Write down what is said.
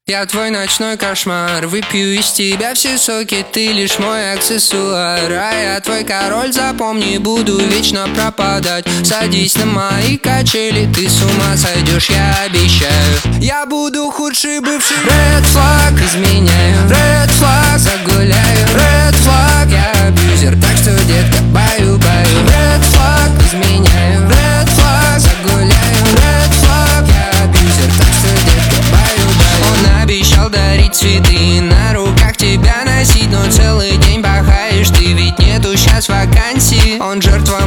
Я твой ночной кошмар, выпью из тебя все соки, ты лишь мой аксессуар. А я твой король, запомни, буду вечно пропадать. Садись на мои качели, ты с ума сойдешь, я обещаю. Я буду худший бывший. Red flag, изменяю. Red flag, загуляю. Red flag, я абьюзер, так что, детка, баю-баю. Red flag, изменяю. Red flag, загуляю. Red flag, я абьюзер, так что, детка, баю-баю. Он обещал дарить цветы, на руках тебя носить, но целый день бахаешь, ты ведь нету сейчас вакансий. Он жертва